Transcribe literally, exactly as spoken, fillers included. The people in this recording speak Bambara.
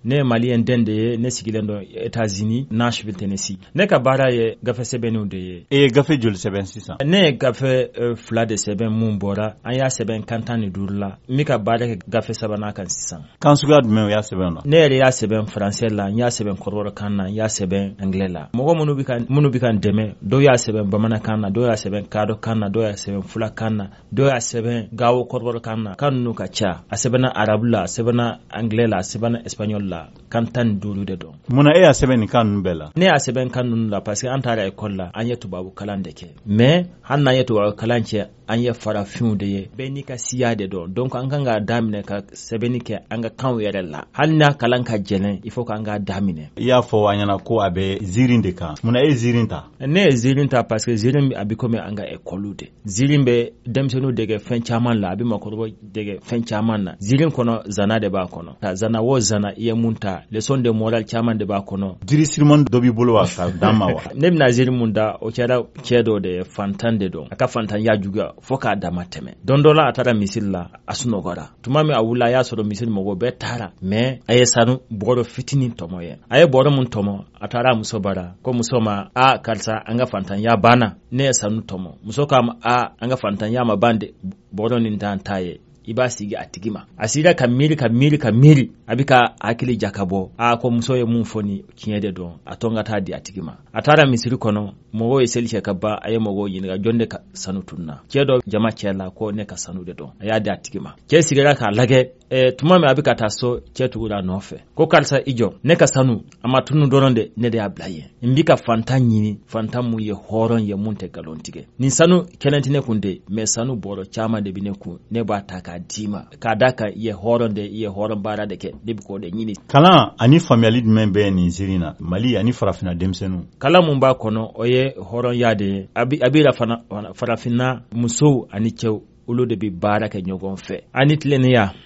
ne malien den de ye ne sigilen do États-Unis Nashville Tennessee ne ka baara ye gafe sɛbɛnniw de ye e gafe joli sɛbɛn sisan ne gafe uh, fila de sɛbɛn mun bɔra an y'a sɛbɛn kan tan ni duuru la mi ka baara kɛ gafe sabanan kan sisan kan suguya jumɛn o y'a sɛbɛn la ne yɛrɛ y'a sɛbɛn français la n y'a sɛbɛn kɔrɔbɔrɔ kan na n y'a sɛbɛn anglais la mɔgɔ minnu bi ka minnu bi ka dɛmɛ dɔw y'a sɛbɛn bamanankan na dɔw y'a sɛbɛn kaadɔ kan na dɔw y'a sɛbɛn fula kan na dɔw y'a sɛbɛn gawo kɔrɔbɔrɔ kan na kan ninnu ka ca a sɛbɛnna arabu la a sɛbɛnna anglais la a sɛbɛnna espagnol la kan tan ni duuru de dɔn munna e y'a sɛbɛn nin kan ninnu bɛɛ la ne y'a sɛbɛn kan ninnu la parce que an taara école la an ye tubabu kalan de kɛ mais hali n'an ye tubabu kalan cɛ an ye farafinw de ye bɛɛ n'i ka siya de dɔn donc an kan k'a daminɛ ka sɛbɛnni kɛ an ka kanw yɛrɛ la hali n'a kalan ka gɛlɛn il faut k'an k'a daminɛ i y'a fɔ an ɲɛna ko a bɛ ziiri de kan munna e ye ziiri ta ne ye ziiri ta parce que ziiri a bɛ komi an ka école de ziiri bɛ denmisɛnninw dege fɛn caman la a bɛ makɔrɔbaw dege fɛn caman na ziiri kɔnɔ zana de b'a kɔnɔ ka zana o zana i ye mun ta leçon de morale caman de b'a kɔnɔ jiri siriman dɔ b'i bolo wa ka d'an ma wa ne bɛna ziiri mun da o kɛra cɛ dɔ de ye fantan de dɔn a ka fantanya juguya fo k'a dama tɛmɛ don dɔ la a taara misiri la a sunɔgɔra tuma min a wulila a y'a sɔrɔ misiri mɔgɔw bɛɛ taara mais a ye sanu bɔrɔ fitinin tɔmɔ ye a ye bɔrɔ mun tɔmɔ a taara a muso bara ko muso ma a karisa an ka fantanya banna ne ye sanu tɔmɔ muso k'a ma a an ka fantanya ma ban de bɔrɔ nin t'an ta ye i b'a sigi a tigi ma a sigira ka miiri ka miiri ka miiri a bɛ ka hakili jakabɔ a ko muso ye mun fɔ ni tiɲɛ de dɔn a to n ka taa di a tigi ma a taara misiri kɔnɔ mɔgɔw ye seli kɛ ka ban a ye mɔgɔw ɲininka jɔn de ka sanu tunna cɛ dɔ jama cɛ la ko ne ka sanu de dɔn a y'a di a tigi ma cɛ sigira k'a lajɛ eh, tuma min a bɛ ka taa so cɛ tugura a nɔfɛ ko karisa i jɔ ne ka sanu a ma tunu dɔrɔn de ne de y'a bila ye n bi ka fantan ɲini fantan mun ye hɔrɔn ye mun tɛ nkalon tigɛ nin sanu kɛlen tɛ ne kun de mais sanu bɔrɔ caman de bɛ ne kun ne b'a ta k'a d'i ma k'a da kan i ye hɔrɔn de i ye hɔrɔn baara de kɛ ne bɛ k'o de ɲini kalan ani faamuyali jumɛn bɛ nin ziiri na mali ani farafinna denmisɛnninw kalan mun b'a kɔnɔ o ye hɔrɔnya de ye a bɛ fana farafinna musow ani cɛw olu de bɛ baara kɛ ɲɔgɔn fɛ ani tilennenya